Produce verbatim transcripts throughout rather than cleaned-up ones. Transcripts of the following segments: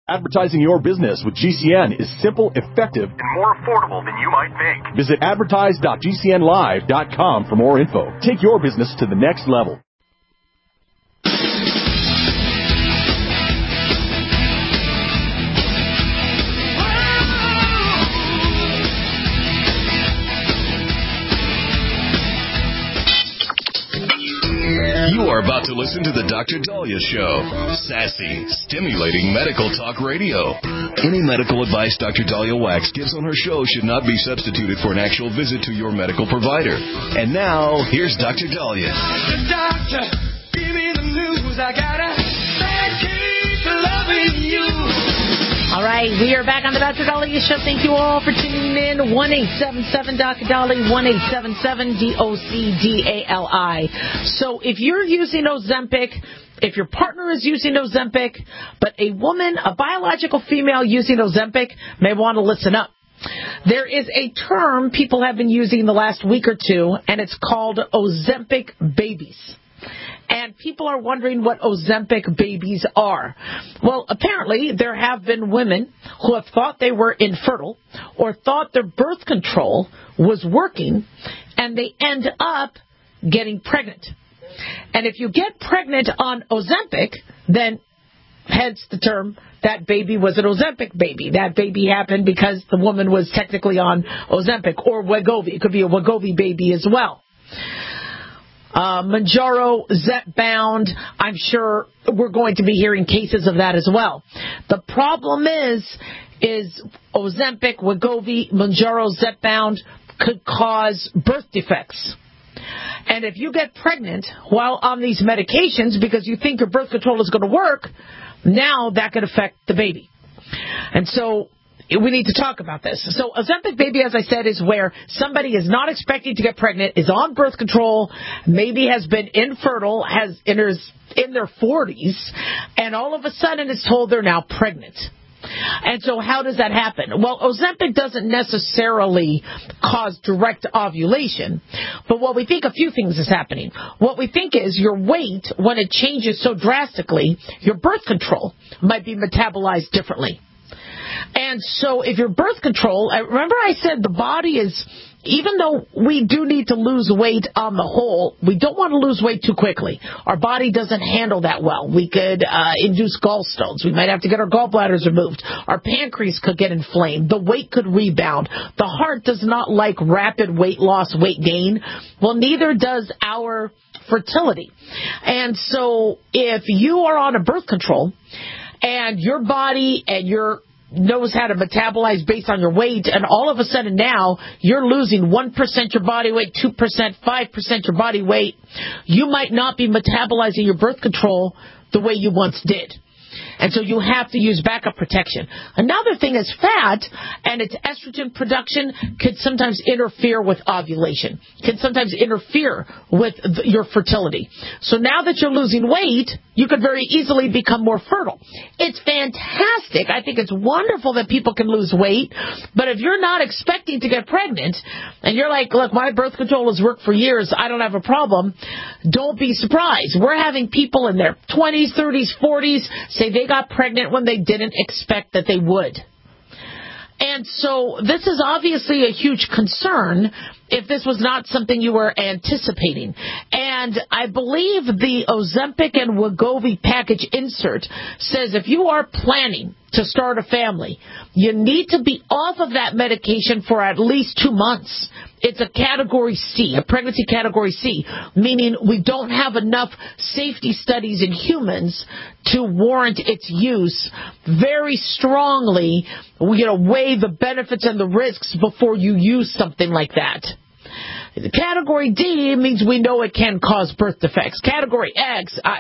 Advertising your business with G C N is simple, effective, and more affordable than you might think. Visit advertise dot g c n live dot com for more info. Take your business to the next level. You are about to listen to the Doctor Dahlia Show. Sassy, stimulating medical talk radio. Any medical advice Doctor Dahlia Wax gives on her show should not be substituted for an actual visit to your medical provider. And now, here's Doctor Dahlia. Doctor, give me the news. I got a bad case of loving you. All right, we are back on the Doctor Dahlia Show. Thank you all for tuning in. one eight seven seven Doctor Dahlia, one eight seven seven D O C D A L I. So if you're using Ozempic, if your partner is using Ozempic, but a woman, a biological female using Ozempic, may want to listen up. There is a term people have been using the last week or two, and it's called Ozempic babies. And people are wondering what Ozempic babies are. Well, apparently there have been women who have thought they were infertile or thought their birth control was working, and they end up getting pregnant. And if you get pregnant on Ozempic, then hence the term, that baby was an Ozempic baby. That baby happened because the woman was technically on Ozempic or Wegovy. It could be a Wegovy baby as well. Uh, Mounjaro, Zepbound, I'm sure we're going to be hearing cases of that as well. The problem is, is Ozempic, Wegovy, Mounjaro, Zepbound could cause birth defects. And if you get pregnant while on these medications because you think your birth control is going to work, now that could affect the baby. And so we need to talk about this. So Ozempic baby, as I said, is where somebody is not expecting to get pregnant, is on birth control, maybe has been infertile, has enters in their forties, and all of a sudden is told they're now pregnant. And so how does that happen? Well, Ozempic doesn't necessarily cause direct ovulation, but what we think, a few things is happening. What we think is your weight, when it changes so drastically, your birth control might be metabolized differently. And so if your birth control, remember I said the body is, even though we do need to lose weight on the whole, we don't want to lose weight too quickly. Our body doesn't handle that well. We could uh, induce gallstones. We might have to get our gallbladders removed. Our pancreas could get inflamed. The weight could rebound. The heart does not like rapid weight loss, weight gain. Well, neither does our fertility. And so if you are on a birth control and your body and your knows how to metabolize based on your weight, and all of a sudden now you're losing one percent your body weight, two percent, five percent your body weight, you might not be metabolizing your birth control the way you once did. And so you have to use backup protection. Another thing is fat and its estrogen production could sometimes interfere with ovulation, can sometimes interfere with th- your fertility. So now that you're losing weight, you could very easily become more fertile. It's fantastic. I think it's wonderful that people can lose weight. But if you're not expecting to get pregnant and you're like, look, my birth control has worked for years, I don't have a problem, don't be surprised. We're having people in their twenties, thirties, forties say they got pregnant when they didn't expect that they would. And so this is obviously a huge concern if this was not something you were anticipating. And I believe the Ozempic and Wegovy package insert says if you are planning to start a family, you need to be off of that medication for at least two months. It's a category C, a pregnancy category C, meaning we don't have enough safety studies in humans to warrant its use. Very strongly, you know, weigh the benefits and the risks before you use something like that. Category D means we know it can cause birth defects. Category X, uh,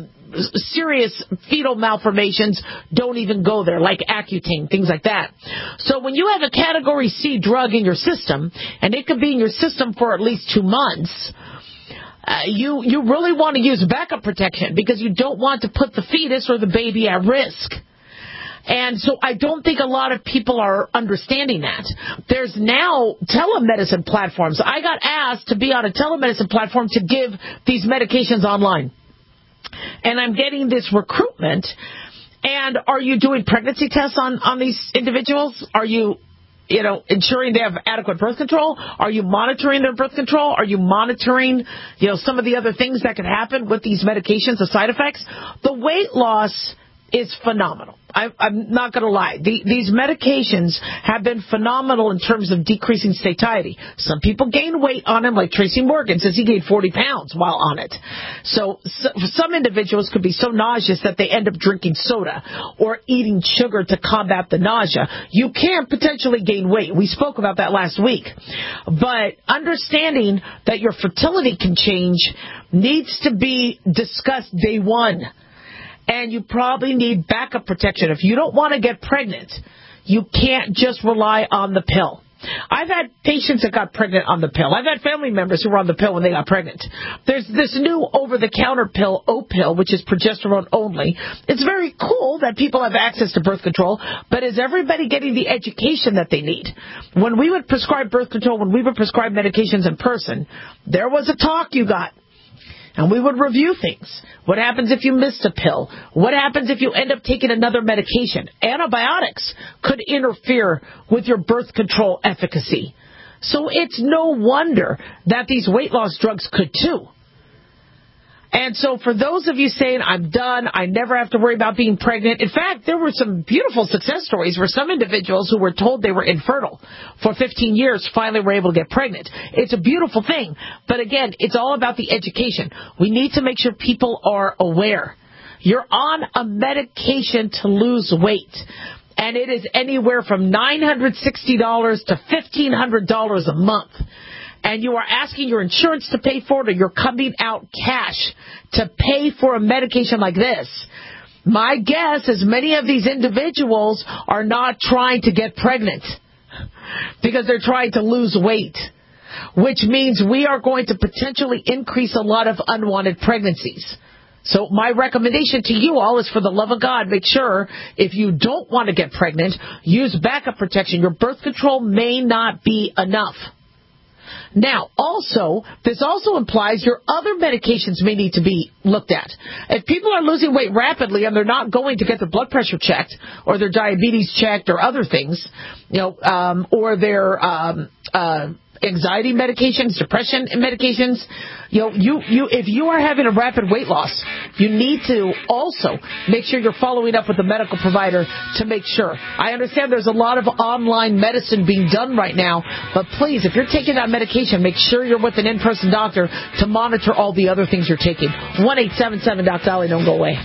serious fetal malformations, don't even go there, like Accutane, things like that. So when you have a Category C drug in your system, and it could be in your system for at least two months, uh, you, you really want to use backup protection because you don't want to put the fetus or the baby at risk. And so I don't think a lot of people are understanding that. There's now telemedicine platforms. I got asked to be on a telemedicine platform to give these medications online. And I'm getting this recruitment. And are you doing pregnancy tests on, on these individuals? Are you, you know, ensuring they have adequate birth control? Are you monitoring their birth control? Are you monitoring, you know, some of the other things that can happen with these medications, the side effects? The weight loss is phenomenal. I, I'm not going to lie. The, these medications have been phenomenal in terms of decreasing satiety. Some people gain weight on them, like Tracy Morgan says he gained forty pounds while on it. So, so some individuals could be so nauseous that they end up drinking soda or eating sugar to combat the nausea. You can potentially gain weight. We spoke about that last week. But understanding that your fertility can change needs to be discussed day one. And you probably need backup protection. If you don't want to get pregnant, you can't just rely on the pill. I've had patients that got pregnant on the pill. I've had family members who were on the pill when they got pregnant. There's this new over-the-counter pill, O-Pill, which is progesterone only. It's very cool that people have access to birth control, but is everybody getting the education that they need? When we would prescribe birth control, when we would prescribe medications in person, there was a talk you got. And we would review things. What happens if you missed a pill? What happens if you end up taking another medication? Antibiotics could interfere with your birth control efficacy. So it's no wonder that these weight loss drugs could too. And so for those of you saying, I'm done, I never have to worry about being pregnant. In fact, there were some beautiful success stories where some individuals who were told they were infertile for fifteen years finally were able to get pregnant. It's a beautiful thing. But again, it's all about the education. We need to make sure people are aware. You're on a medication to lose weight. And it is anywhere from nine hundred sixty dollars to fifteen hundred dollars a month. And you are asking your insurance to pay for it, or you're coming out cash to pay for a medication like this. My guess is many of these individuals are not trying to get pregnant because they're trying to lose weight, which means we are going to potentially increase a lot of unwanted pregnancies. So my recommendation to you all is, for the love of God, make sure if you don't want to get pregnant, use backup protection. Your birth control may not be enough. Now, also, this also implies your other medications may need to be looked at. If people are losing weight rapidly and they're not going to get their blood pressure checked or their diabetes checked or other things, you know, um, or their um, uh, anxiety medications, depression medications, you know, you, you, if you are having a rapid weight loss, you need to also make sure you're following up with a medical provider to make sure. I understand there's a lot of online medicine being done right now, but please, if you're taking that medication, make sure you're with an in-person doctor to monitor all the other things you're taking. one eight seven seven Doc Dolly, don't go away.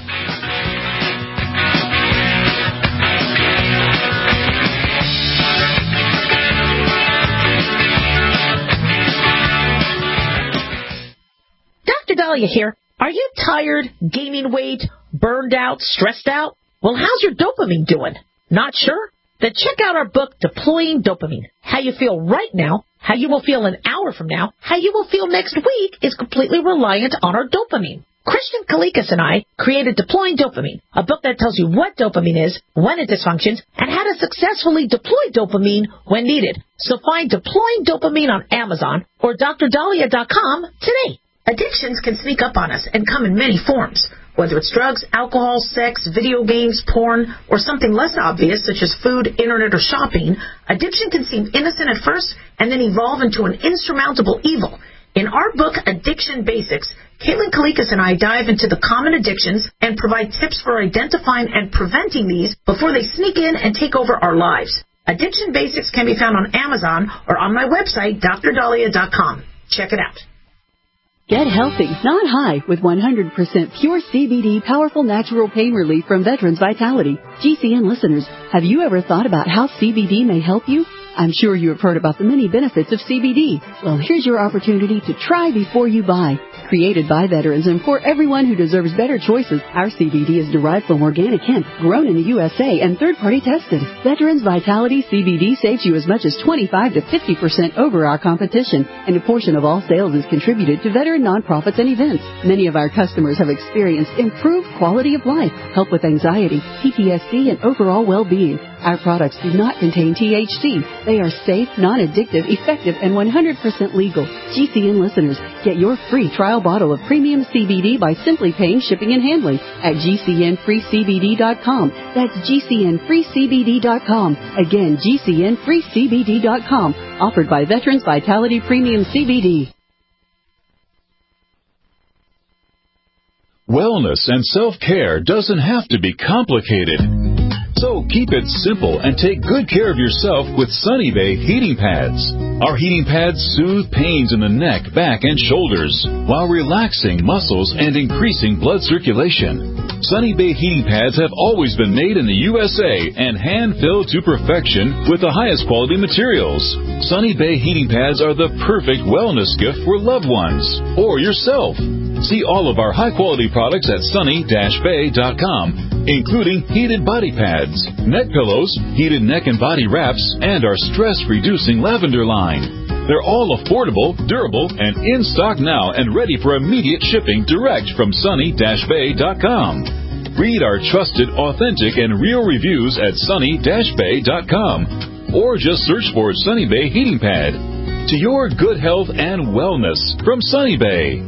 Doctor Dahlia here. Are you tired, gaining weight, burned out, stressed out? Well, how's your dopamine doing? Not sure? Then check out our book, Deploying Dopamine. How you feel right now, how you will feel an hour from now, how you will feel next week is completely reliant on our dopamine. Christian Kalikas and I created Deploying Dopamine, a book that tells you what dopamine is, when it dysfunctions, and how to successfully deploy dopamine when needed. So find Deploying Dopamine on Amazon or D R dahlia dot com today. Addictions can sneak up on us and come in many forms, whether it's drugs, alcohol, sex, video games, porn, or something less obvious such as food, internet, or shopping. Addiction can seem innocent at first and then evolve into an insurmountable evil. In our book, Addiction Basics, Caitlin Kalikas and I dive into the common addictions and provide tips for identifying and preventing these before they sneak in and take over our lives. Addiction Basics can be found on Amazon or on my website, D R dahlia dot com. Check it out. Get healthy, not high, with one hundred percent pure C B D powerful natural pain relief from Veterans Vitality. G C N listeners, have you ever thought about how C B D may help you? I'm sure you have heard about the many benefits of C B D. Well, here's your opportunity to try before you buy. Created by veterans and for everyone who deserves better choices, our C B D is derived from organic hemp, grown in the U S A and third-party tested. Veterans Vitality C B D saves you as much as twenty-five to fifty percent over our competition, and a portion of all sales is contributed to veteran nonprofits and events. Many of our customers have experienced improved quality of life, help with anxiety, P T S D, and overall well-being. Our products do not contain T H C. They are safe, non-addictive, effective, and one hundred percent legal. G C N listeners, get your free trial bottle of premium C B D by simply paying shipping and handling at G C N free C B D dot com. That's G C N free C B D dot com. Again, G C N free C B D dot com. Offered by Veterans Vitality Premium C B D. Wellness and self-care doesn't have to be complicated. So keep it simple and take good care of yourself with Sunny Bay heating pads. Our heating pads soothe pains in the neck, back, and shoulders while relaxing muscles and increasing blood circulation. Sunny Bay heating pads have always been made in the U S A and hand-filled to perfection with the highest quality materials. Sunny Bay heating pads are the perfect wellness gift for loved ones or yourself. See all of our high-quality products at sunny dash bay dot com, including heated body pads, neck pillows, heated neck and body wraps, and our stress-reducing lavender line. They're all affordable, durable, and in stock now and ready for immediate shipping direct from sunny dash bay dot com. Read our trusted, authentic, and real reviews at sunny dash bay dot com or just search for Sunny Bay Heating Pad. To your good health and wellness from Sunny Bay.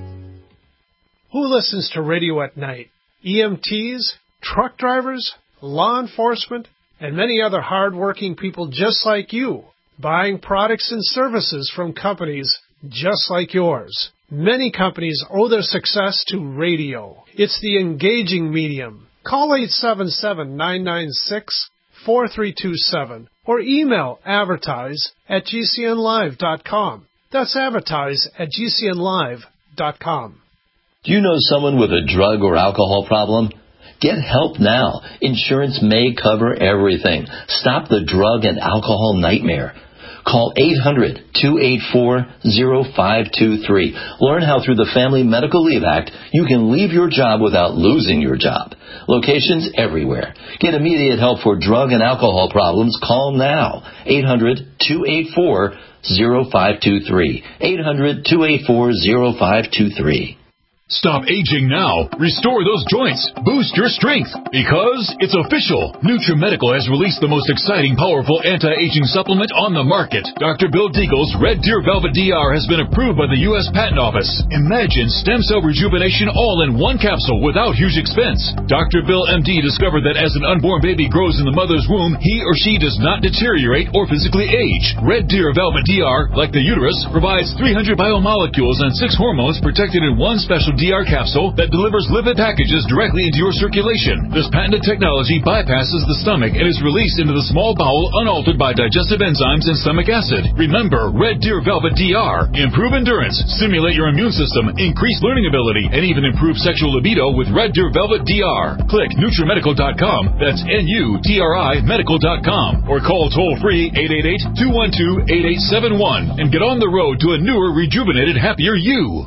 Who listens to radio at night? E M Ts, truck drivers, law enforcement, and many other hard-working people just like you, buying products and services from companies just like yours. Many companies owe their success to radio. It's the engaging medium. Call eight seven seven, nine nine six, four three two seven or email advertise at G C N live dot com. That's advertise at G C N live dot com. Do you know someone with a drug or alcohol problem? Get help now. Insurance may cover everything. Stop the drug and alcohol nightmare. Call eight hundred, two eight four, zero five two three. Learn how through the Family Medical Leave Act you can leave your job without losing your job. Locations everywhere. Get immediate help for drug and alcohol problems. Call now. eight hundred, two eight four, zero five two three. eight hundred, two eight four, zero five two three. Stop aging now. Restore those joints. Boost your strength. Because it's official. NutriMedical has released the most exciting, powerful anti-aging supplement on the market. Doctor Bill Deagle's Red Deer Velvet D R has been approved by the U S Patent Office. Imagine stem cell rejuvenation all in one capsule without huge expense. Doctor Bill M D discovered that as an unborn baby grows in the mother's womb, he or she does not deteriorate or physically age. Red Deer Velvet D R, like the uterus, provides three hundred biomolecules and six hormones protected in one special D R capsule that delivers lipid packages directly into your circulation. This patented technology bypasses the stomach and is released into the small bowel unaltered by digestive enzymes and stomach acid. Remember, Red Deer Velvet D R. Improve endurance, stimulate your immune system, increase learning ability, and even improve sexual libido with Red Deer Velvet D R. Click NutriMedical dot com, that's N U T R I medical dot com, or call toll-free eight eight eight, two one two, eight eight seven one and get on the road to a newer, rejuvenated, happier you.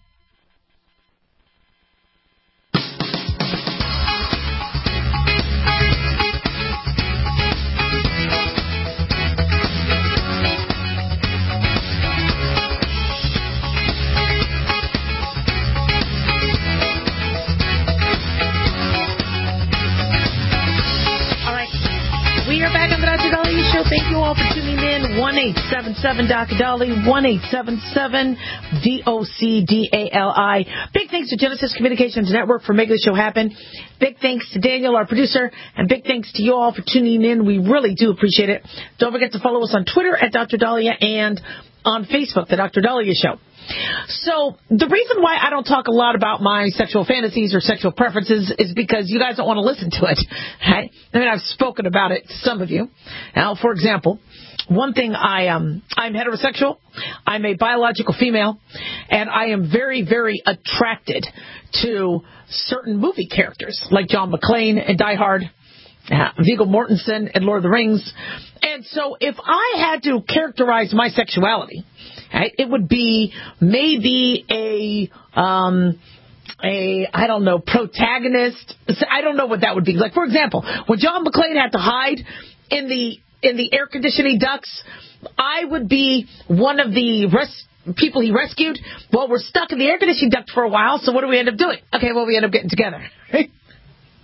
Thank you all for tuning in. one eight seven seven D O C D A L I, one eight seven seven D O C D A L I. Big thanks to Genesis Communications Network for making the show happen. Big thanks to Daniel, our producer, and big thanks to you all for tuning in. We really do appreciate it. Don't forget to follow us on Twitter at Doctor Dahlia and on Facebook, The Doctor Dahlia Show. So the reason why I don't talk a lot about my sexual fantasies or sexual preferences is because you guys don't want to listen to it. Right? I mean, I've spoken about it to some of you. Now, for example, one thing, I, um, I'm heterosexual. I'm a biological female. And I am very, very attracted to certain movie characters like John McClane in Die Hard, uh, Viggo Mortensen in Lord of the Rings. And so if I had to characterize my sexuality, right, it would be maybe a, um, a, I don't know, protagonist. I don't know what that would be. Like, for example, when John McClane had to hide in the in the air conditioning ducts, I would be one of the res- people he rescued. Well, we're stuck in the air conditioning duct for a while, so what do we end up doing? Okay, well, we end up getting together.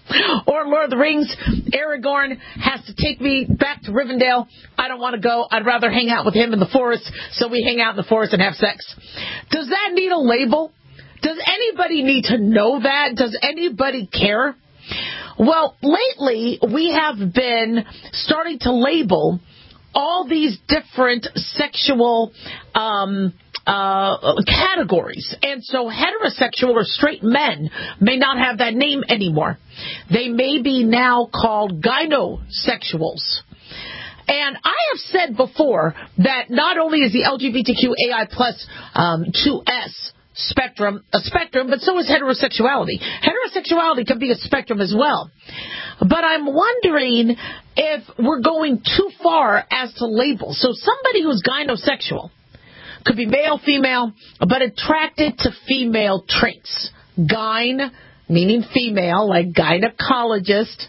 Or Lord of the Rings, Aragorn has to take me back to Rivendell. I don't want to go. I'd rather hang out with him in the forest, so we hang out in the forest and have sex. Does that need a label? Does anybody need to know that? Does anybody care? Well, lately, we have been starting to label all these different sexual um Uh, categories. And so heterosexual or straight men may not have that name anymore. They may be now called gynosexuals. And I have said before that not only is the L G B T Q A I plus um, two S spectrum a spectrum, but so is heterosexuality. Heterosexuality can be a spectrum as well. But I'm wondering if we're going too far as to label. So somebody who's gynosexual could be male, female, but attracted to female traits. Gyn, meaning female, like gynecologist,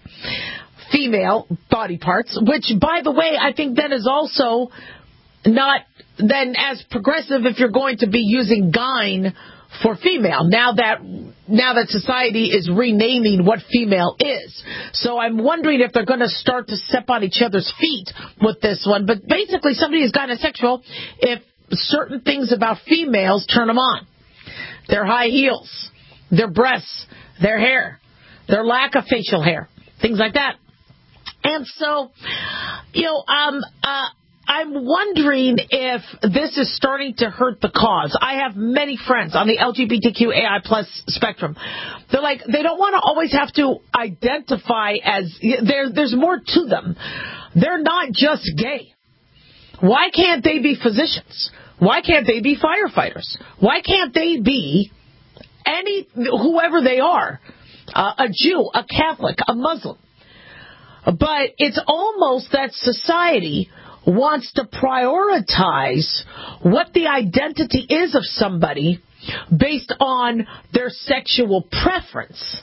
female body parts, which, by the way, I think then is also not then as progressive if you're going to be using gyn for female. Now that now that society is renaming what female is. So I'm wondering if they're going to start to step on each other's feet with this one. But basically, somebody is gynosexual if certain things about females turn them on. Their high heels, their breasts, their hair, their lack of facial hair, things like that. And so, you know, um, uh, I'm wondering if this is starting to hurt the cause. I have many friends on the L G B T Q A I plus spectrum. They're like, they don't want to always have to identify as, there, there's more to them. They're not just gay. Why can't they be physicians? Why can't they be firefighters? Why can't they be any, whoever they are, uh, a Jew, a Catholic, a Muslim? But it's almost that society wants to prioritize what the identity is of somebody based on their sexual preference.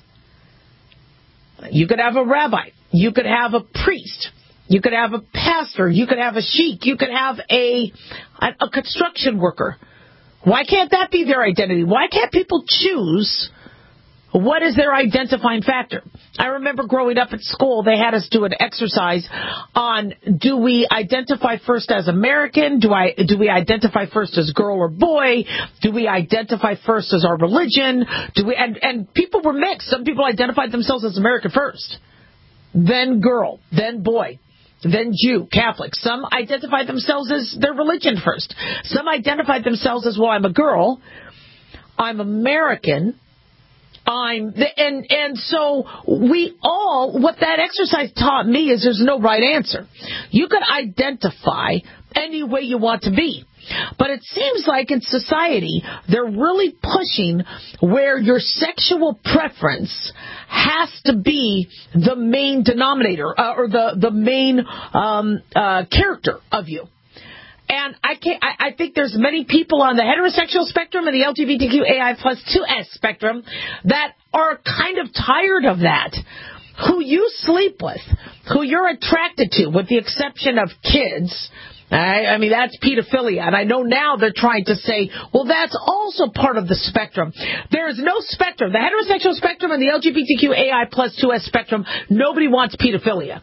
You could have a rabbi. You could have a priest. You could have a pastor. You could have a sheik. You could have a, a construction worker. Why can't that be their identity? Why can't people choose what is their identifying factor? I remember growing up at school, they had us do an exercise on, do we identify first as American? Do I do we identify first as girl or boy? Do we identify first as our religion? Do we and, and people were mixed. Some people identified themselves as American first, then girl, then boy, then Jew, Catholic. Some identified themselves as their religion first. Some identified themselves as, well, I'm a girl, I'm American, I'm, and, and so we all, what that exercise taught me is there's no right answer. You can identify any way you want to be. But it seems like in society, they're really pushing where your sexual preference has to be the main denominator uh, or the, the main um, uh, character of you. And I can't, I, I think there's many people on the heterosexual spectrum and the L G B T Q A I plus two S spectrum that are kind of tired of that. Who you sleep with, who you're attracted to, with the exception of kids. I, I mean, that's pedophilia. And I know now they're trying to say, well, that's also part of the spectrum. There is no spectrum. The heterosexual spectrum and the L G B T Q A I plus two S spectrum, nobody wants pedophilia.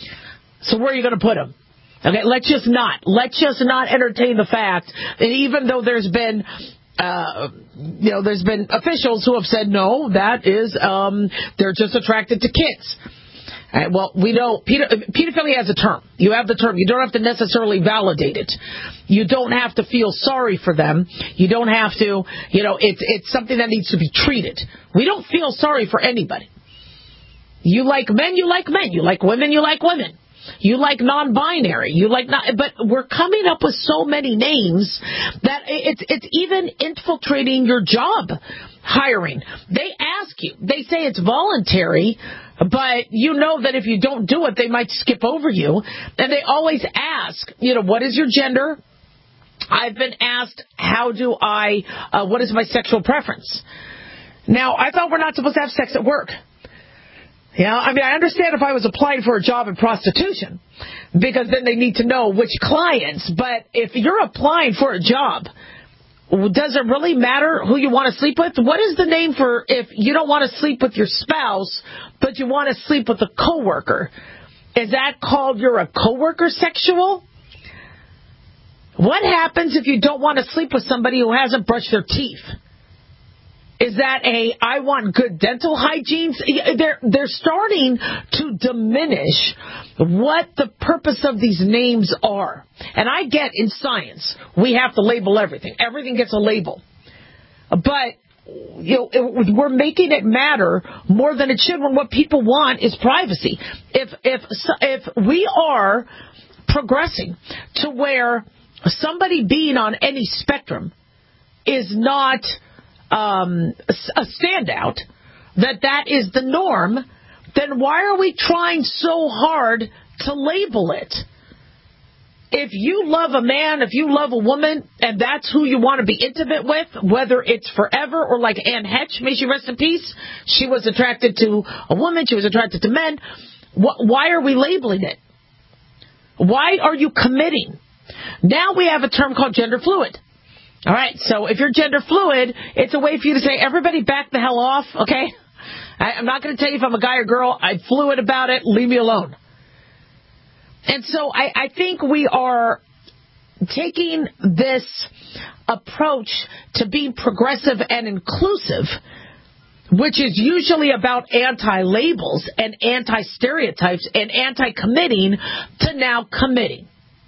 So where are you going to put them? Okay, let's just not. Let's just not entertain the fact that even though there's been, uh, you know, there's been officials who have said, no, that is, um, they're just attracted to kids. All right, well, we know pedo- pedophilia has a term. You have the term. You don't have to necessarily validate it. You don't have to feel sorry for them. You don't have to, you know, it's it's something that needs to be treated. We don't feel sorry for anybody. You like men, you like men. You like women, you like women. You like non-binary. You like not, but we're coming up with so many names that it's it's even infiltrating your job hiring. They ask you. They say it's voluntary, but you know that if you don't do it, they might skip over you. And they always ask, you know, what is your gender? I've been asked, how do I, uh, what is my sexual preference? Now, I thought we're not supposed to have sex at work. Yeah, I mean, I understand if I was applying for a job in prostitution, because then they need to know which clients. But if you're applying for a job, Does it really matter who you want to sleep with? What is the name for if you don't want to sleep with your spouse, but you want to sleep with a coworker? Is that called you're a coworker sexual? What happens if you don't want to sleep with somebody who hasn't brushed their teeth? Is that a, I want good dental hygiene? They're, they're starting to diminish what the purpose of these names are. And I get in science, we have to label everything. Everything gets a label. But you know, it, we're making it matter more than it should when what people want is privacy. If, if, if we are progressing to where somebody being on any spectrum is not um, a standout, that that is the norm, then why are we trying so hard to label it? If you love a man, if you love a woman, and that's who you want to be intimate with, whether it's forever or like Anne Hetch, may she rest in peace, she was attracted to a woman, she was attracted to men, why are we labeling it? Why are you committing? Now we have a term called gender fluid. All right, so if you're gender fluid, it's a way for you to say, everybody back the hell off, okay? I, I'm not going to tell you if I'm a guy or girl. I'm fluid about it. Leave me alone. And so I, I think we are taking this approach to being progressive and inclusive, which is usually about anti-labels and anti-stereotypes and anti-committing, to now committing.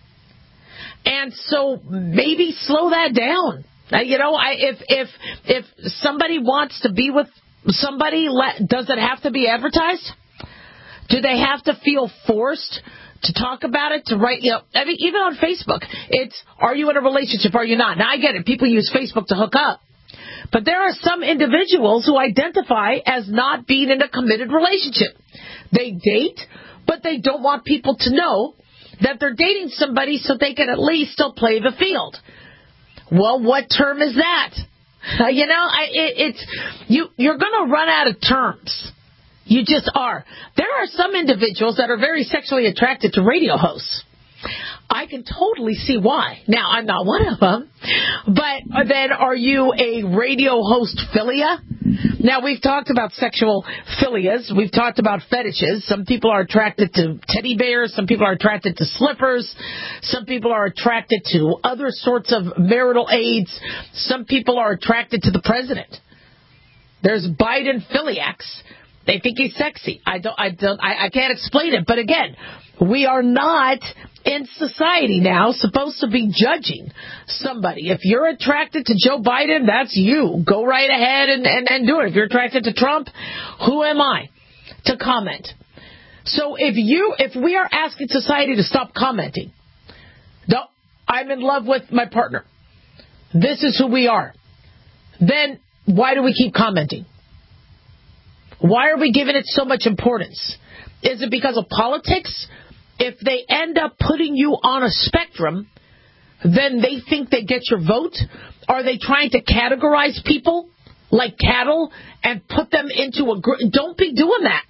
And so maybe slow that down. Uh, you know, I, if if if somebody wants to be with somebody, let, does it have to be advertised? Do they have to feel forced to talk about it, to write, you know, I mean, even on Facebook, it's, are you in a relationship, are you not? Now, I get it. People use Facebook to hook up. But there are some individuals who identify as not being in a committed relationship. They date, but they don't want people to know that they're dating somebody so they can at least still play the field. Well, what term is that? Uh, you know, I, it, it's you. You're going to run out of terms. You just are. There are some individuals that are very sexually attracted to radio hosts. I can totally see why. Now, I'm not one of them. But then are you a radio host philia? Now, we've talked about sexual philias. We've talked about fetishes. Some people are attracted to teddy bears. Some people are attracted to slippers. Some people are attracted to other sorts of marital aids. Some people are attracted to the president. There's Biden philiacs. They think he's sexy. I don't. I don't. I, I can't explain it. But again, we are not in society now supposed to be judging somebody. If you're attracted to Joe Biden, that's you. Go right ahead and, and, and do it. If you're attracted to Trump, who am I to comment? So if you, if we are asking society to stop commenting, no, I'm in love with my partner, this is who we are, then why do we keep commenting? Why are we giving it so much importance? Is it because of politics? If they end up putting you on a spectrum, then they think they get your vote? Are they trying to categorize people like cattle and put them into a group? Don't be doing that.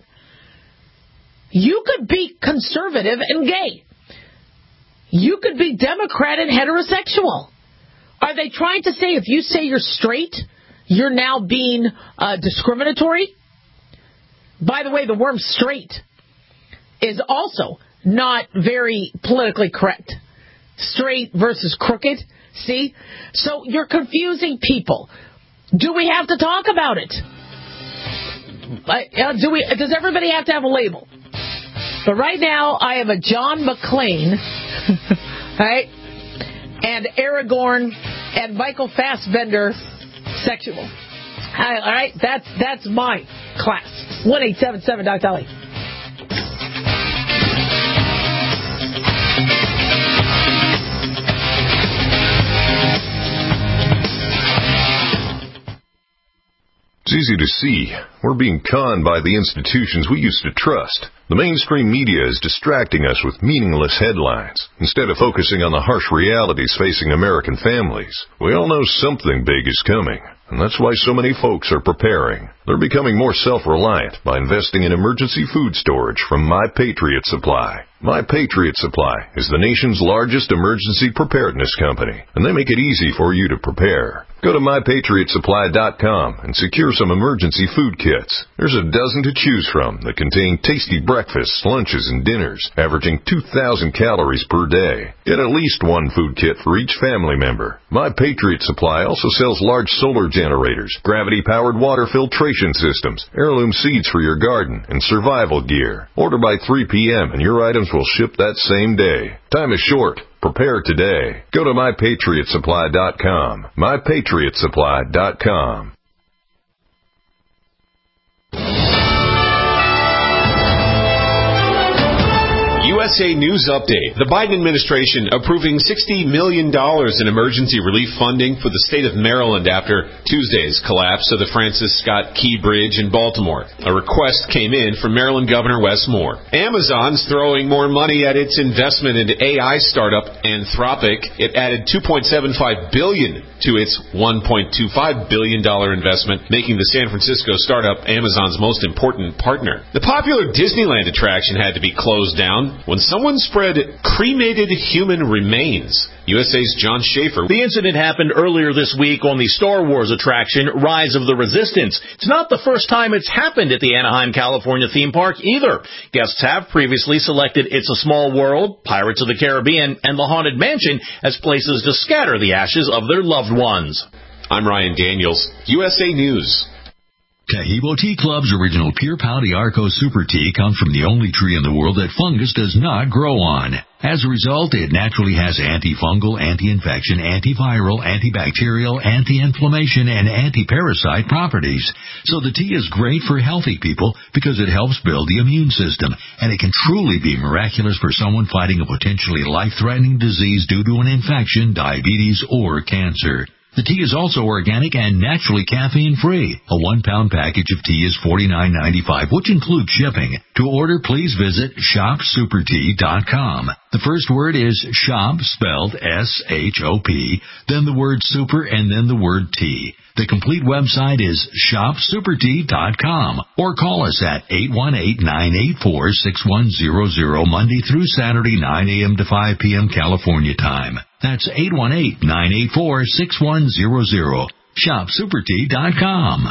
You could be conservative and gay. You could be Democrat and heterosexual. Are they trying to say if you say you're straight, you're now being uh, discriminatory? By the way, the word straight is also not very politically correct. Straight versus crooked. See? So you're confusing people. Do we have to talk about it? Uh, do we? Does everybody have to have a label? But right now, I have a John McClane, right, and Aragorn and Michael Fassbender sexual. All right, that's that's my class. one eight seven seven Doctor Dolly. It's easy to see We're being conned by the institutions we used to trust. The mainstream media is distracting us with meaningless headlines instead of focusing on the harsh realities facing American families. We all know something big is coming, and that's why so many folks are preparing. They're becoming more self-reliant by investing in emergency food storage from My Patriot Supply. My Patriot Supply is the nation's largest emergency preparedness company, and they make it easy for you to prepare. Go to my patriot supply dot com and secure some emergency food kits. There's a dozen to choose from that contain tasty breakfasts, lunches, and dinners, averaging two thousand calories per day. Get at least one food kit for each family member. My Patriot Supply also sells large solar generators, gravity-powered water filtration systems, heirloom seeds for your garden, and survival gear. Order by three p.m. and your items will ship that same day. Time is short. Prepare today. Go to my patriot supply dot com. my patriot supply dot com. U S A News Update. The Biden administration approving sixty million dollars in emergency relief funding for the state of Maryland after Tuesday's collapse of the Francis Scott Key Bridge in Baltimore. A request came in from Maryland Governor Wes Moore. Amazon's throwing more money at its investment in A I startup Anthropic. It added two point seven five billion dollars to its one point two five billion dollars investment, making the San Francisco startup Amazon's most important partner. The popular Disneyland attraction had to be closed down when someone spread cremated human remains. U S A's John Schaefer. The incident happened earlier this week on the Star Wars attraction, Rise of the Resistance. It's not the first time it's happened at the Anaheim, California theme park either. Guests have previously selected It's a Small World, Pirates of the Caribbean, and the Haunted Mansion as places to scatter the ashes of their loved ones. I'm Ryan Daniels, U S A News. Tahibo Tea Club's original Pure Pau d'Arco Super Tea comes from the only tree in the world that fungus does not grow on. As a result, it naturally has antifungal, anti-infection, antiviral, antibacterial, anti-inflammation, and anti-parasite properties. So the tea is great for healthy people because it helps build the immune system, and it can truly be miraculous for someone fighting a potentially life-threatening disease due to an infection, diabetes, or cancer. The tea is also organic and naturally caffeine-free. A one-pound package of tea is forty-nine ninety-five, which includes shipping. To order, please visit shop super tea dot com. The first word is shop, spelled S H O P, then the word super, and then the word tea. The complete website is shop super tea dot com, or call us at eight one eight, nine eight four, six one zero zero Monday through Saturday, nine a.m. to five p.m. California time. That's eight one eight, nine eight four, six one zero zero. shop super tea dot com.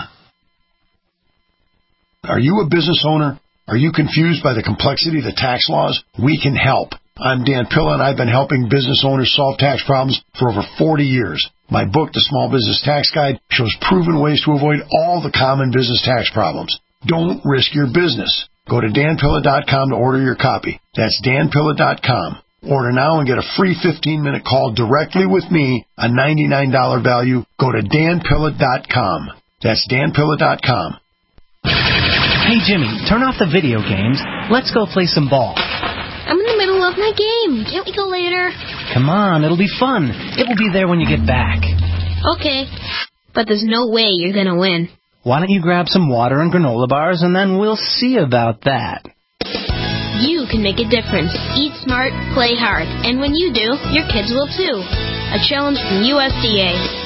Are you a business owner? Are you confused by the complexity of the tax laws? We can help. I'm Dan Pilla, and I've been helping business owners solve tax problems for over forty years. My book, The Small Business Tax Guide, shows proven ways to avoid all the common business tax problems. Don't risk your business. Go to dan pilla dot com to order your copy. That's dan pilla dot com. Order now and get a free fifteen-minute call directly with me, a ninety-nine dollars value. Go to dan pilla dot com. That's dan pilla dot com. Hey, Jimmy, turn off the video games. Let's go play some ball. I'm in the middle of my game. Can't we go later? Come on, it'll be fun. It will be there when you get back. Okay, but there's no way you're going to win. Why don't you grab some water and granola bars, and then we'll see about that. You can make a difference. Eat smart, play hard. And when you do, your kids will too. A challenge from U S D A.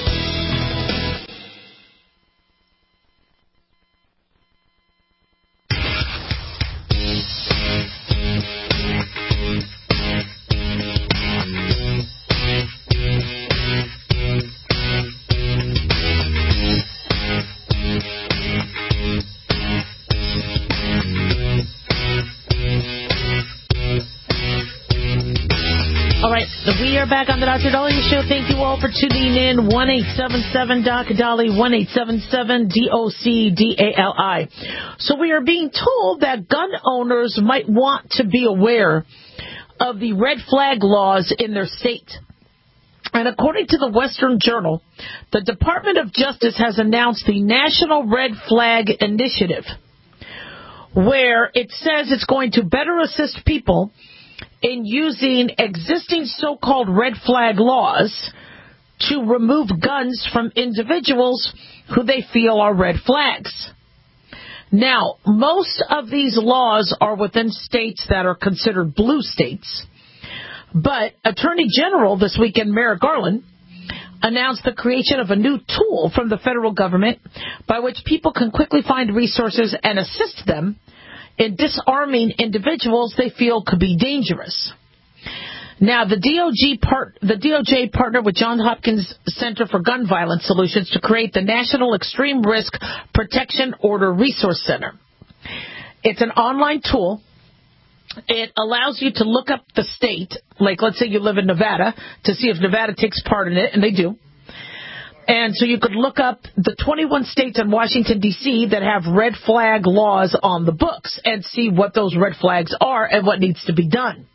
We are back on the Doctor Dolly Show. Thank you all for tuning in. one eight seven seven, D O C Dolly, one eight seven seven, D O C D A L I. So we are being told that gun owners might want to be aware of the red flag laws in their state. And according to the Western Journal, the Department of Justice has announced the National Red Flag Initiative, where it says it's going to better assist people in using existing so-called red flag laws to remove guns from individuals who they feel are red flags. Now, most of these laws are within states that are considered blue states. But Attorney General this weekend, Merrick Garland, announced the creation of a new tool from the federal government by which people can quickly find resources and assist them in disarming individuals they feel could be dangerous. Now, the D O J, part, the D O J partnered with Johns Hopkins Center for Gun Violence Solutions to create the National Extreme Risk Protection Order Resource Center. It's an online tool. It allows you to look up the state, like let's say you live in Nevada, to see if Nevada takes part in it, and they do. And so you could look up the twenty-one states and Washington, D C that have red flag laws on the books and see what those red flags are and what needs to be done.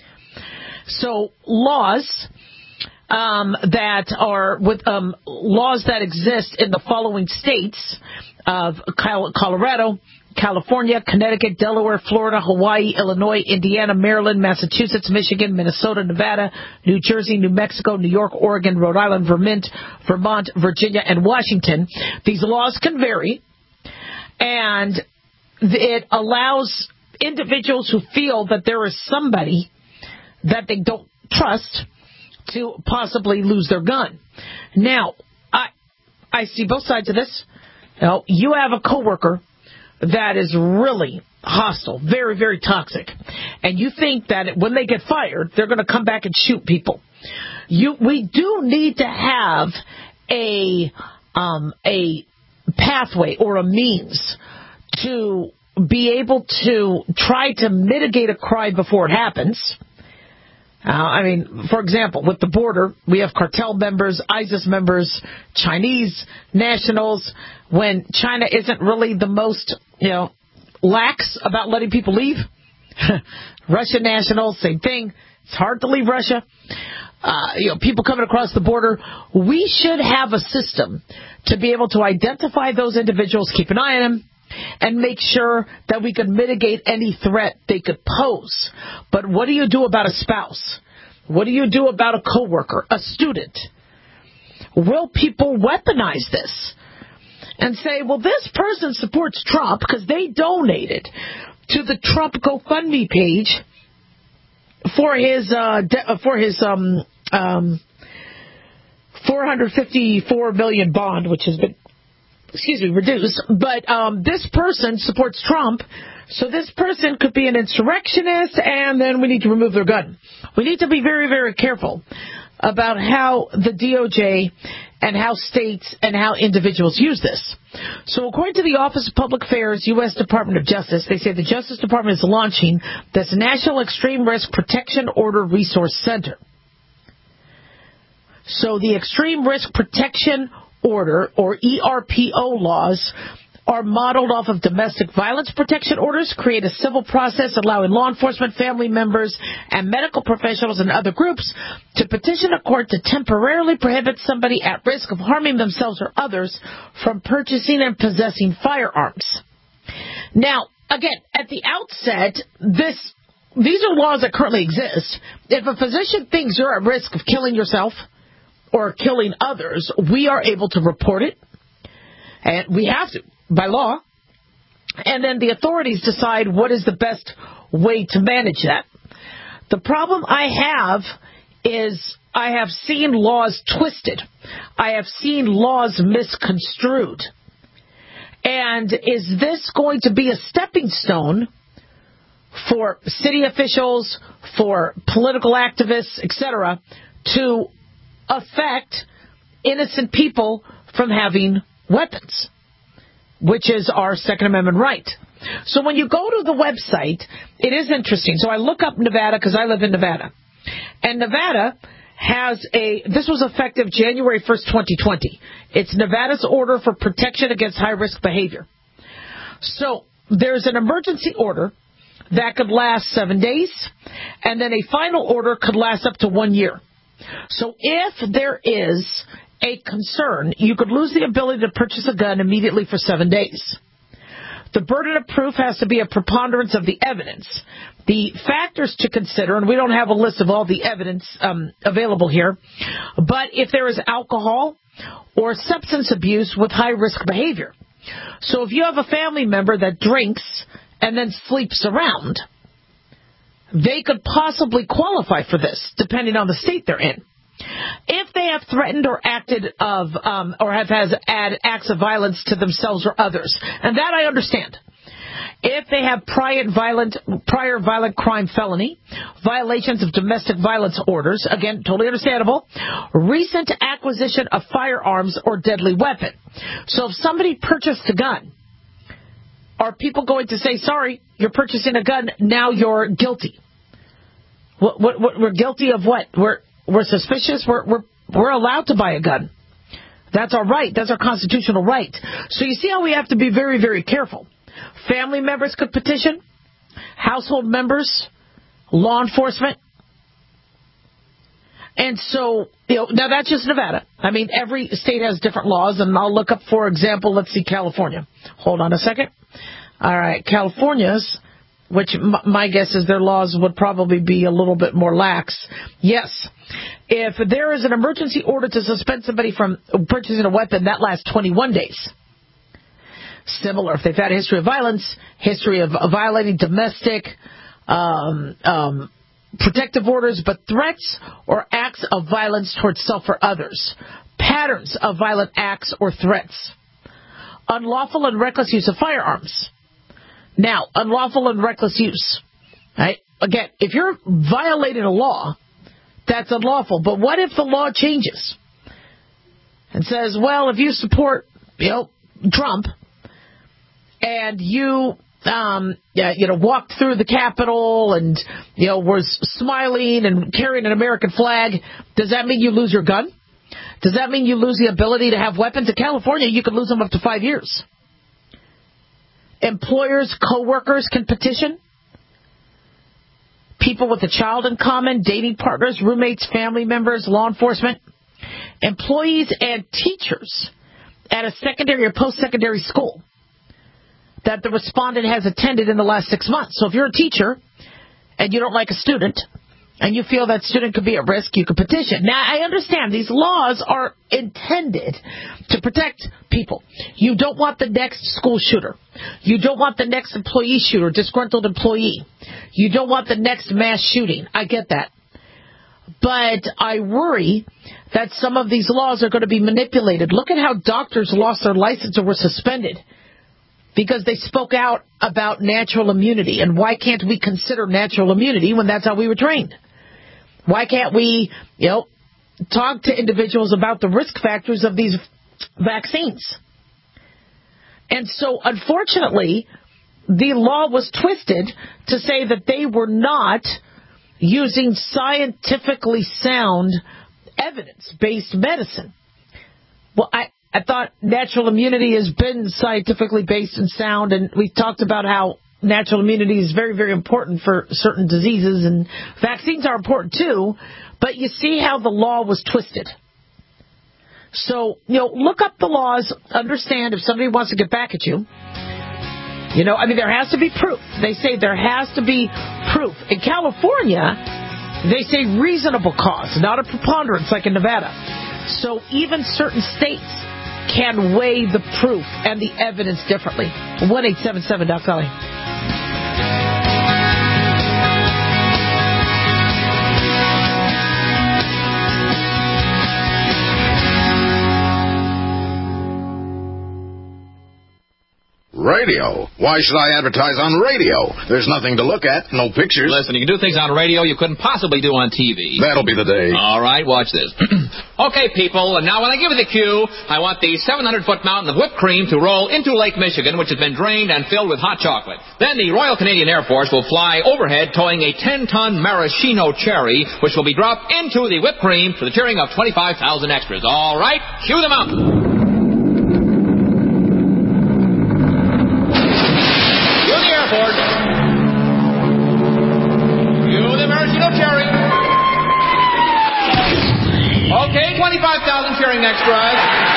So laws um, that are with um, laws that exist in the following states of Colorado, California, Connecticut, Delaware, Florida, Hawaii, Illinois, Indiana, Maryland, Massachusetts, Michigan, Minnesota, Nevada, New Jersey, New Mexico, New York, Oregon, Rhode Island, Vermont, Vermont, Virginia, and Washington. These laws can vary, and it allows individuals who feel that there is somebody that they don't trust to possibly lose their gun. Now, I I see both sides of this. You know, you have a coworker that is really hostile, very, very toxic, and you think that when they get fired, they're going to come back and shoot people. You, we do need to have a um, a pathway or a means to be able to try to mitigate a crime before it happens. Uh, I mean, for example, with the border, we have cartel members, ISIS members, Chinese nationals. When China isn't really the most, you know, lax about letting people leave. Russian nationals, same thing. It's hard to leave Russia. Uh, you know, people coming across the border. We should have a system to be able to identify those individuals, keep an eye on them, and make sure that we can mitigate any threat they could pose. But what do you do about a spouse? What do you do about a coworker, a student? Will people weaponize this and say, well, this person supports Trump because they donated to the Trump GoFundMe page for his uh, de- for his um, um, four hundred fifty-four million bond, which has been excuse me, reduced, but um, this person supports Trump, so this person could be an insurrectionist, and then we need to remove their gun. We need to be very, very careful about how the D O J and how states and how individuals use this. So according to the Office of Public Affairs, U S Department of Justice, they say the Justice Department is launching this National Extreme Risk Protection Order Resource Center. So the Extreme Risk Protection Order, or E R P O laws, are modeled off of domestic violence protection orders, create a civil process allowing law enforcement, family members, and medical professionals and other groups to petition a court to temporarily prohibit somebody at risk of harming themselves or others from purchasing and possessing firearms. Now, again, at the outset, this these are laws that currently exist. If a physician thinks you're at risk of killing yourself or killing others, we are able to report it, and we have to, by law, and then the authorities decide what is the best way to manage that. The problem I have is I have seen laws twisted. I have seen laws misconstrued. And is this going to be a stepping stone for city officials, for political activists, et cetera, to affect innocent people from having weapons, which is our Second Amendment right? So when you go to the website, it is interesting. So I look up Nevada because I live in Nevada. And Nevada has a, this was effective January first, twenty twenty. It's Nevada's Order for Protection Against High-Risk Behavior. So there's an emergency order that could last seven days, and then a final order could last up to one year. So if there is a concern, you could lose the ability to purchase a gun immediately for seven days. The burden of proof has to be a preponderance of the evidence. The factors to consider, and we don't have a list of all the evidence um, available here, but if there is alcohol or substance abuse with high-risk behavior. So if you have a family member that drinks and then sleeps around, they could possibly qualify for this, depending on the state they're in. If they have threatened or acted of, um, or have has had acts of violence to themselves or others, and that I understand. If they have prior violent, prior violent crime felony, violations of domestic violence orders, again, totally understandable, recent acquisition of firearms or deadly weapon. So if somebody purchased a gun, are people going to say, sorry, you're purchasing a gun, now you're guilty? What, what, what, we're guilty of what? We're, we're suspicious? We're, we're, we're allowed to buy a gun. That's our right. That's our constitutional right. So you see how we have to be very, very careful. Family members could petition, household members, law enforcement. And so, you know, now that's just Nevada. I mean, every state has different laws, and I'll look up, for example, let's see, California. Hold on a second. All right, California's, which m- my guess is their laws would probably be a little bit more lax. Yes, if there is an emergency order to suspend somebody from purchasing a weapon, that lasts twenty-one days. Similar, if they've had a history of violence, history of violating domestic um, um, protective orders, but threats or acts of violence towards self or others, patterns of violent acts or threats, unlawful and reckless use of firearms. Now, unlawful and reckless use. Right? Again, if you're violating a law, that's unlawful. But what if the law changes and says, well, if you support, you know, Trump, and you, um, yeah, you know, walked through the Capitol and, you know, was smiling and carrying an American flag, does that mean you lose your gun? Does that mean you lose the ability to have weapons? In California, you could lose them up to five years. Employers, co-workers can petition. People with a child in common, dating partners, roommates, family members, law enforcement. Employees and teachers at a secondary or post-secondary school that the respondent has attended in the last six months. So if you're a teacher and you don't like a student and you feel that student could be at risk, you could petition. Now, I understand these laws are intended to protect people. You don't want the next school shooter. You don't want the next employee shooter, disgruntled employee. You don't want the next mass shooting. I get that. But I worry that some of these laws are going to be manipulated. Look at how doctors lost their license or were suspended because they spoke out about natural immunity. And why can't we consider natural immunity when that's how we were trained? Why can't we, you know, talk to individuals about the risk factors of these vaccines? And so, unfortunately, the law was twisted to say that they were not using scientifically sound evidence-based medicine. Well, I, I thought natural immunity has been scientifically based and sound, and we talked about how natural immunity is very, very important for certain diseases, and vaccines are important too, but you see how the law was twisted. So, you know, look up the laws, understand if somebody wants to get back at you. You know, I mean, there has to be proof. They say there has to be proof. In California, they say reasonable cause, not a preponderance like in Nevada. So even certain states can weigh the proof and the evidence differently. one eight seven seven Doc Dolly. Radio? Why should I advertise on radio? There's nothing to look at, no pictures. Listen, you can do things on radio you couldn't possibly do on T V. That'll be the day. All right, watch this. Okay, people, and now when I give you the cue, I want the seven hundred foot mountain of whipped cream to roll into Lake Michigan, which has been drained and filled with hot chocolate. Then the Royal Canadian Air Force will fly overhead towing a ten ton maraschino cherry, which will be dropped into the whipped cream to the cheering of twenty-five thousand extras. All right, cue the mountain. Ford. You the maraschino cherry. Okay, twenty-five thousand cheering extras.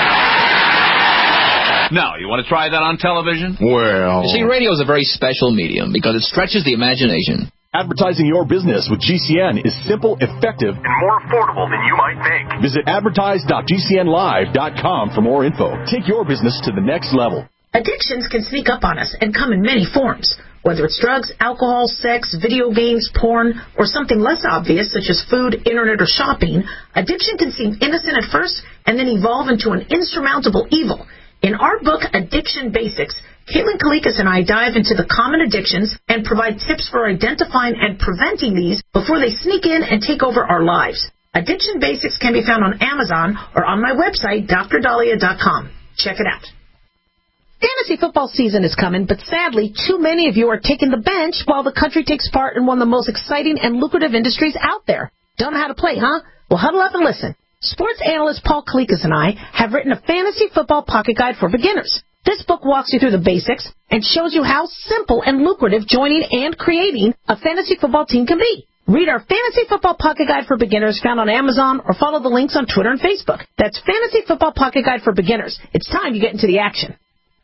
Now, you want to try that on television? Well... You see, radio is a very special medium because it stretches the imagination. Advertising your business with G C N is simple, effective, and more affordable than you might think. Visit advertise dot g c n live dot com for more info. Take your business to the next level. Addictions can sneak up on us and come in many forms. Whether it's drugs, alcohol, sex, video games, porn, or something less obvious such as food, internet, or shopping, addiction can seem innocent at first and then evolve into an insurmountable evil. In our book, Addiction Basics, Caitlin Kalikas and I dive into the common addictions and provide tips for identifying and preventing these before they sneak in and take over our lives. Addiction Basics can be found on Amazon or on my website, D R Dahlia dot com. Check it out. Fantasy football season is coming, but sadly, too many of you are taking the bench while the country takes part in one of the most exciting and lucrative industries out there. Don't know how to play, huh? Well, huddle up and listen. Sports analyst Paul Kalikas and I have written a fantasy football pocket guide for beginners. This book walks you through the basics and shows you how simple and lucrative joining and creating a fantasy football team can be. Read our Fantasy Football Pocket Guide for Beginners found on Amazon or follow the links on Twitter and Facebook. That's Fantasy Football Pocket Guide for Beginners. It's time you get into the action.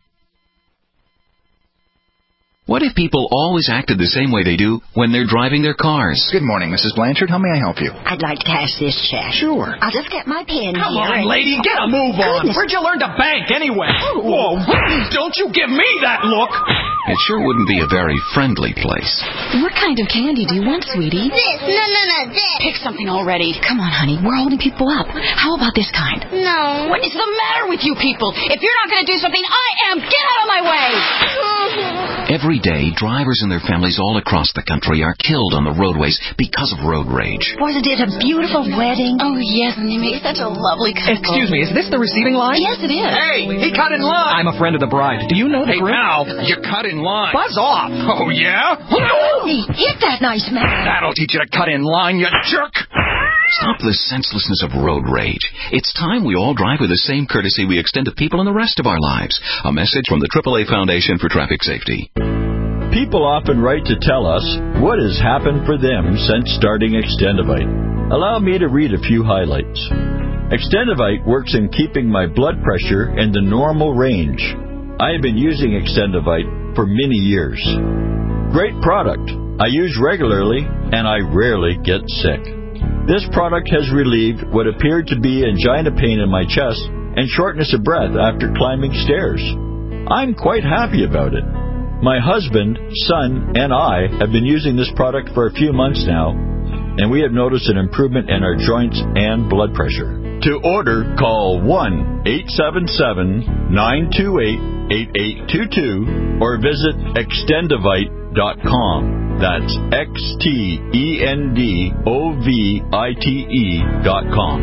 What if people always acted the same way they do when they're driving their cars? Good morning, Missus Blanchard. How may I help you? I'd like to cash this check. Sure. I'll just get my pen Come here. on, lady, get a move on. Goodness. Where'd you learn to bank anyway? Whoa, don't you give me that look. It sure wouldn't be a very friendly place. What kind of candy do you want, sweetie? This, no, no, no, this. Pick something already. Come on, honey. We're holding people up. How about this kind? No. What is the matter with you people? If you're not going to do something, I am. Get out of my way. Every day, drivers and their families all across the country are killed on the roadways because of road rage. Wasn't it a beautiful wedding? Oh, yes, and they make such a lovely couple. Excuse me, is this the receiving line? Yes, it is. Hey, he cut in line. I'm a friend of the bride. Do you know the Hey, group? now, you cut in line. Buzz off. Oh, yeah? Hey, hit that nice man. That'll teach you to cut in line, you jerk. Stop the senselessness of road rage. It's time we all drive with the same courtesy we extend to people in the rest of our lives. A message from the triple A Foundation for Traffic Safety. People often write to tell us what has happened for them since starting Extendivite. Allow me to read a few highlights. Extendivite works in keeping my blood pressure in the normal range. I have been using Extendivite for many years. Great product. I use regularly and I rarely get sick. This product has relieved what appeared to be angina pain in my chest and shortness of breath after climbing stairs. I'm quite happy about it. My husband, son, and I have been using this product for a few months now, and we have noticed an improvement in our joints and blood pressure. To order, call one eight seven seven, nine two eight, eight eight two two or visit extendivite dot com. That's X T E N D O V I T E dot com.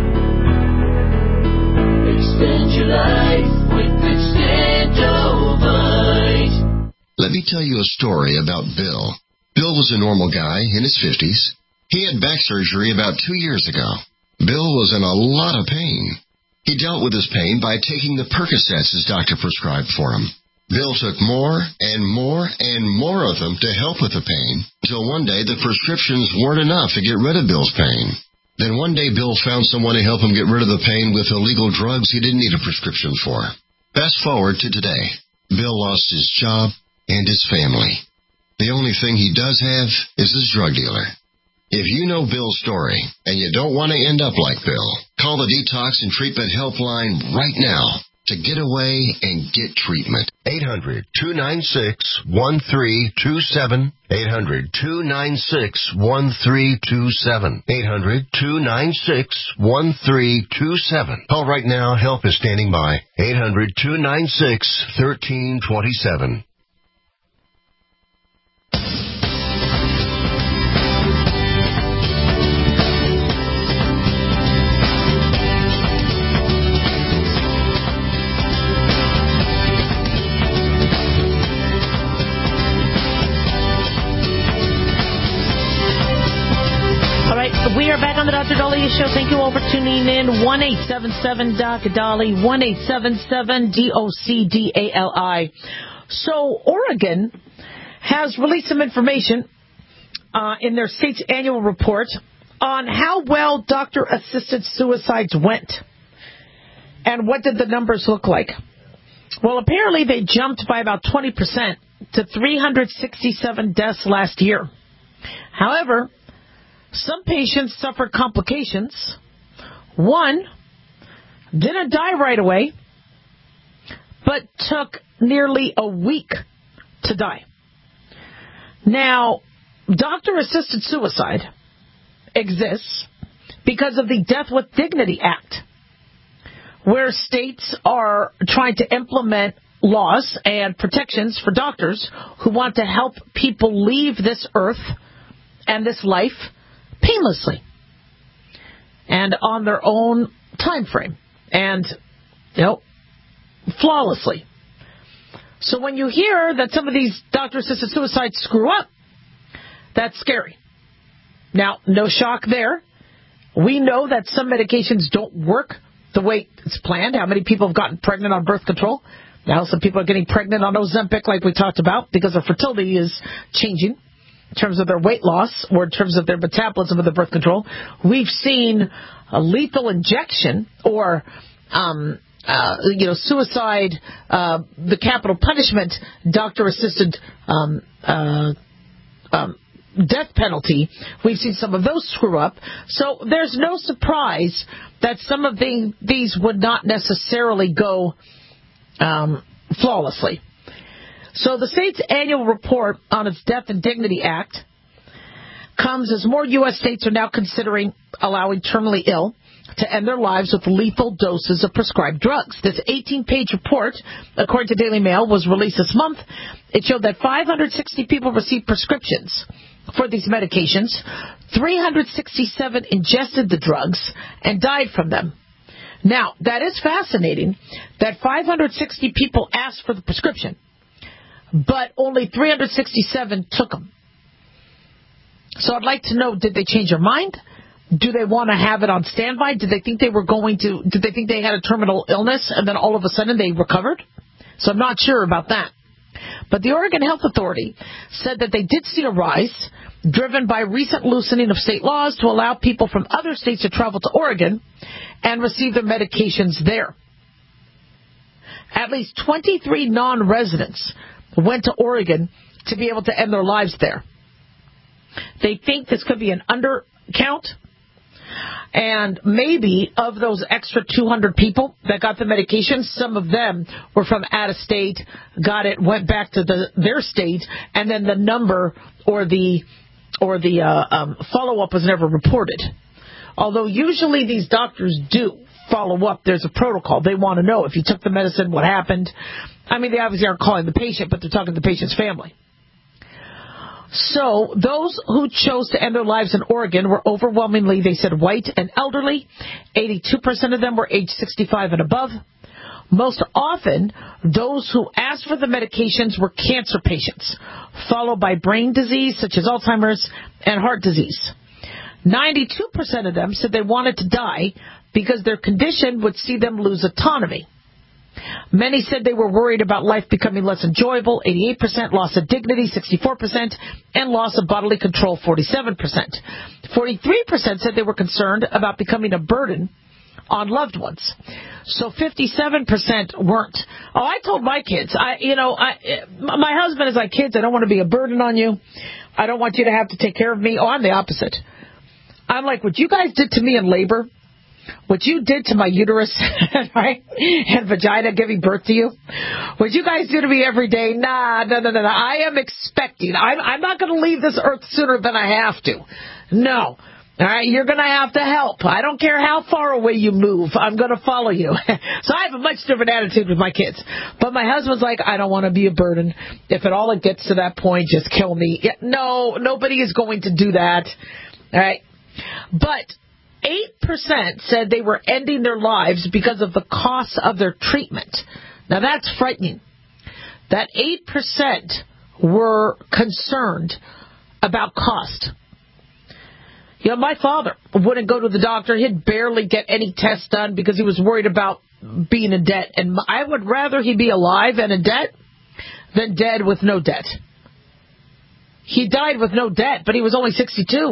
Extend your life with Extendivite. Let me tell you a story about Bill. Bill was a normal guy in his fifties. He had back surgery about two years ago. Bill was in a lot of pain. He dealt with his pain by taking the Percocets his doctor prescribed for him. Bill took more and more and more of them to help with the pain, until one day the prescriptions weren't enough to get rid of Bill's pain. Then one day Bill found someone to help him get rid of the pain with illegal drugs he didn't need a prescription for. Fast forward to today. Bill lost his job and his family. The only thing he does have is his drug dealer. If you know Bill's story and you don't want to end up like Bill, call the Detox and Treatment Helpline right now to get away and get treatment. eight hundred, two nine six, one three two seven. eight hundred, two nine six, one three two seven. eight hundred, two nine six, one three two seven. Call right now. Help is standing by. eight hundred, two nine six, one three two seven. We are back on the Doctor Dahlia Show. Thank you all for tuning in. one eight seven seven D O C D A L I. one eight seven seven D O C D A L I. So Oregon has released some information uh, in their state's annual report on how well doctor-assisted suicides went. And what did the numbers look like? Well, apparently they jumped by about twenty percent to three hundred sixty-seven deaths last year. However, some patients suffered complications. One didn't die right away, but took nearly a week to die. Now, doctor-assisted suicide exists because of the Death with Dignity Act, where states are trying to implement laws and protections for doctors who want to help people leave this earth and this life painlessly and on their own time frame and, you know, flawlessly. So when you hear that some of these doctor-assisted suicides screw up, that's scary. Now, no shock there. We know that some medications don't work the way it's planned. How many people have gotten pregnant on birth control? Now some people are getting pregnant on Ozempic, like we talked about, because their fertility is changing in terms of their weight loss or in terms of their metabolism of the birth control. We've seen a lethal injection or um, uh, you know, suicide, uh, the capital punishment, doctor-assisted um, uh, um, death penalty. We've seen some of those screw up. So there's no surprise that some of the, these would not necessarily go um, flawlessly. So the state's annual report on its Death and Dignity Act comes as more U S states are now considering allowing terminally ill to end their lives with lethal doses of prescribed drugs. This eighteen-page report, according to Daily Mail, was released this month. It showed that five hundred sixty people received prescriptions for these medications. three hundred sixty-seven ingested the drugs and died from them. Now, that is fascinating that five hundred sixty people asked for the prescription, but only three hundred sixty-seven took them. So I'd like to know, did they change their mind? Do they want to have it on standby? Did they think they were going to, did they think they had a terminal illness and then all of a sudden they recovered? So I'm not sure about that. But the Oregon Health Authority said that they did see a rise driven by recent loosening of state laws to allow people from other states to travel to Oregon and receive their medications there. At least twenty-three non-residents went to Oregon to be able to end their lives there. They think this could be an undercount. And maybe of those extra two hundred people that got the medication, some of them were from out of state, got it, went back to the, their state, and then the number or the or the uh, um, follow-up was never reported. Although usually these doctors do follow up. There's a protocol. They want to know if you took the medicine, what happened. I mean, they obviously aren't calling the patient, but they're talking to the patient's family. So those who chose to end their lives in Oregon were overwhelmingly, they said, white and elderly. eighty-two percent of them were age sixty-five and above. Most often, those who asked for the medications were cancer patients, followed by brain disease such as Alzheimer's and heart disease. ninety-two percent of them said they wanted to die because their condition would see them lose autonomy. Many said they were worried about life becoming less enjoyable, eighty-eight percent, loss of dignity, sixty-four percent, and loss of bodily control, forty-seven percent. forty-three percent said they were concerned about becoming a burden on loved ones. So fifty-seven percent weren't. Oh, I told my kids, I, you know, I, my husband is like, kids, I don't want to be a burden on you. I don't want you to have to take care of me. Oh, I'm the opposite. I'm like, what you guys did to me in labor, what you did to my uterus, right, and vagina giving birth to you, what you guys do to me every day, nah, no, no, no, no. I am expecting. I'm, I'm not going to leave this earth sooner than I have to. No. All right, you're going to have to help. I don't care how far away you move. I'm going to follow you. So I have a much different attitude with my kids. But my husband's like, I don't want to be a burden. If at all it gets to that point, just kill me. Yeah, no, nobody is going to do that. All right. But eight percent said they were ending their lives because of the cost of their treatment. Now, that's frightening. That eight percent were concerned about cost. You know, my father wouldn't go to the doctor. He'd barely get any tests done because he was worried about being in debt. And I would rather he be alive and in debt than dead with no debt. He died with no debt, but he was only sixty-two.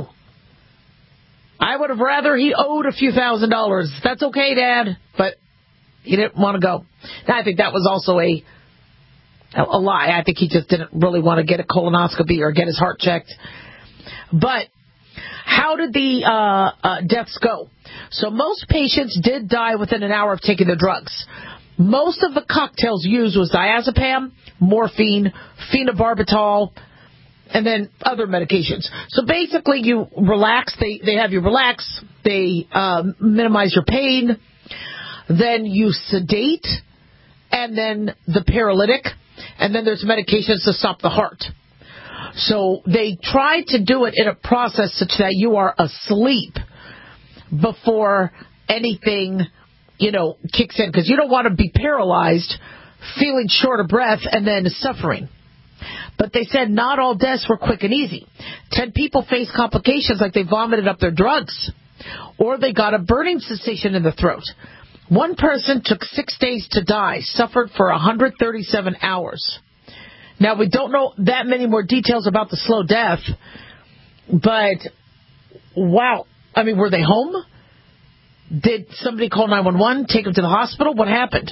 I would have rather he owed a few thousand dollars. That's okay, Dad, but he didn't want to go. Now, I think that was also a, a a lie. I think he just didn't really want to get a colonoscopy or get his heart checked. But how did the uh, uh, deaths go? So most patients did die within an hour of taking their drugs. Most of the cocktails used was diazepam, morphine, phenobarbital, and then other medications. So basically, you relax. They they have you relax. They uh, minimize your pain. Then you sedate, and then the paralytic, and then there's medications to stop the heart. So they try to do it in a process such that you are asleep before anything, you know, kicks in, because you don't want to be paralyzed, feeling short of breath, and then suffering. But they said not all deaths were quick and easy. Ten people faced complications like they vomited up their drugs, or they got a burning sensation in the throat. One person took six days to die, suffered for one hundred thirty-seven hours. Now, we don't know that many more details about the slow death, but, wow. I mean, were they home? Did somebody call nine one one, take them to the hospital? What happened?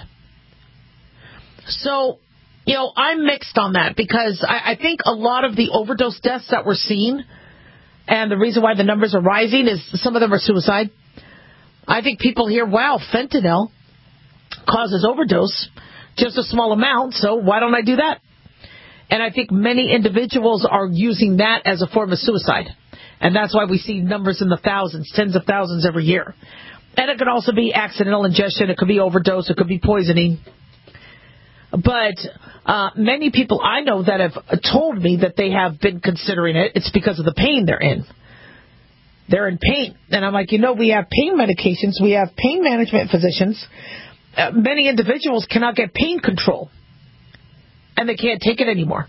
So, you know, I'm mixed on that, because I, I think a lot of the overdose deaths that we're seeing, and the reason why the numbers are rising is some of them are suicide. I think people hear, wow, fentanyl causes overdose, just a small amount, so why don't I do that? And I think many individuals are using that as a form of suicide. And that's why we see numbers in the thousands, tens of thousands every year. And it could also be accidental ingestion. It could be overdose. It could be poisoning. But uh, many people I know that have told me that they have been considering it, it's because of the pain they're in. They're in pain. And I'm like, you know, we have pain medications. We have pain management physicians. Uh, many individuals cannot get pain control. And they can't take it anymore.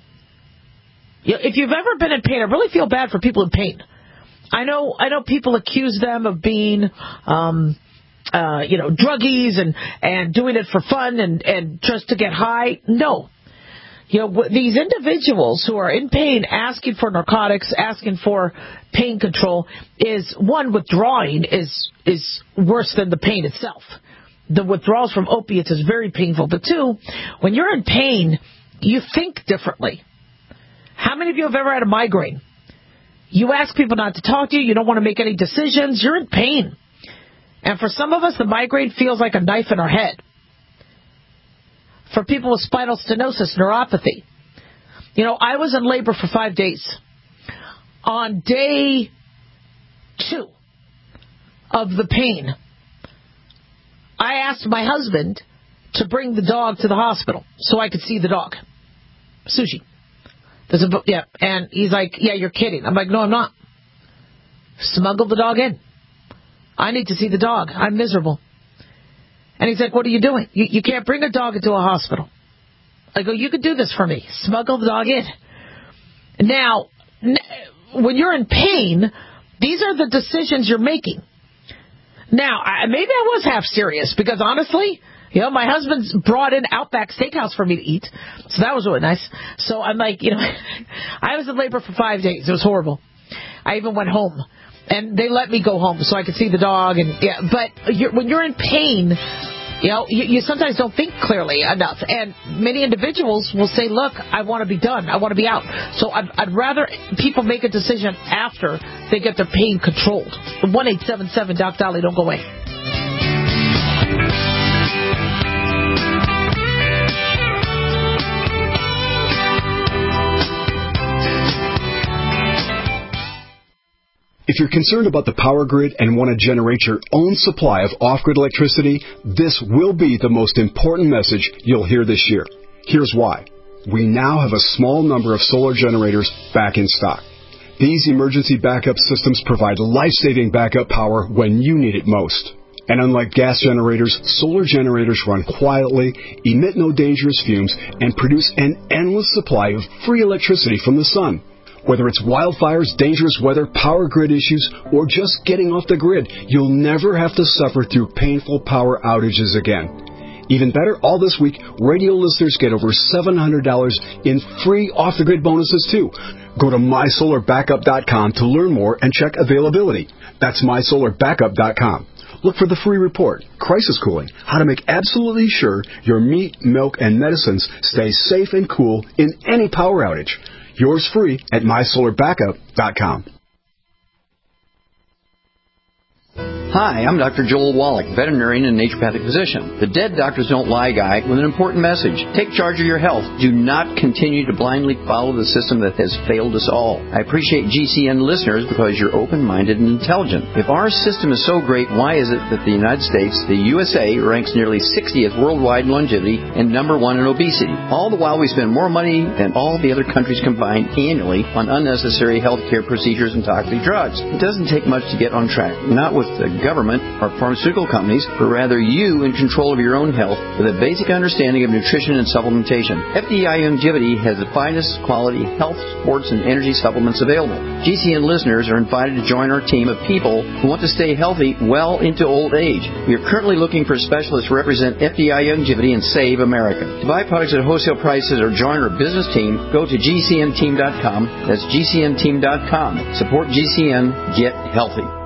You know, if you've ever been in pain, I really feel bad for people in pain. I know I know people accuse them of being, um, uh, you know, druggies and, and doing it for fun and, and just to get high. No. You know, these individuals who are in pain asking for narcotics, asking for pain control, is, one, withdrawing is is worse than the pain itself. The withdrawals from opiates is very painful. But two, when you're in pain, you think differently. How many of you have ever had a migraine? You ask people not to talk to you. You don't want to make any decisions. You're in pain. And for some of us, the migraine feels like a knife in our head. For people with spinal stenosis, neuropathy. You know, I was in labor for five days. On day two of the pain, I asked my husband to bring the dog to the hospital so I could see the dog. Sushi. There's a, yeah, and he's like, yeah, you're kidding. I'm like, no, I'm not. Smuggle the dog in. I need to see the dog. I'm miserable. And he's like, what are you doing? You, you can't bring a dog into a hospital. I go, you could do this for me. Smuggle the dog in. Now, when you're in pain, these are the decisions you're making. Now, I, maybe I was half serious, because honestly, you know, my husband's brought in Outback Steakhouse for me to eat, so that was really nice. So I'm like, you know, I was in labor for five days. It was horrible. I even went home, and they let me go home so I could see the dog. And yeah, but you're, when you're in pain, you know, you, you sometimes don't think clearly enough. And many individuals will say, look, I want to be done. I want to be out. So I'd, I'd rather people make a decision after they get their pain controlled. one eight seven seven Doc Dolly, don't go away. If you're concerned about the power grid and want to generate your own supply of off-grid electricity, this will be the most important message you'll hear this year. Here's why. We now have a small number of solar generators back in stock. These emergency backup systems provide life-saving backup power when you need it most. And unlike gas generators, solar generators run quietly, emit no dangerous fumes, and produce an endless supply of free electricity from the sun. Whether it's wildfires, dangerous weather, power grid issues, or just getting off the grid, you'll never have to suffer through painful power outages again. Even better, all this week, radio listeners get over seven hundred dollars in free off-the-grid bonuses, too. Go to my solar backup dot com to learn more and check availability. That's my solar backup dot com. Look for the free report, Crisis Cooling, how to make absolutely sure your meat, milk, and medicines stay safe and cool in any power outage. Yours free at my solar backup dot com. Hi, I'm Doctor Joel Wallach, veterinarian and naturopathic physician. The Dead Doctors Don't Lie guy with an important message. Take charge of your health. Do not continue to blindly follow the system that has failed us all. I appreciate G C N listeners because you're open-minded and intelligent. If our system is so great, why is it that the United States, the U S A, ranks nearly sixtieth worldwide in longevity and number one in obesity? All the while we spend more money than all the other countries combined annually on unnecessary healthcare procedures and toxic drugs. It doesn't take much to get on track. Not with the government or pharmaceutical companies, but rather you in control of your own health with a basic understanding of nutrition and supplementation. F D I Longevity has the finest quality health, sports, and energy supplements available. G C N listeners are invited to join our team of people who want to stay healthy well into old age. We are currently looking for specialists to represent F D I Longevity and Save America. To buy products at wholesale prices or join our business team, go to G C N team dot com. That's G C N team dot com. Support G C N. Get healthy.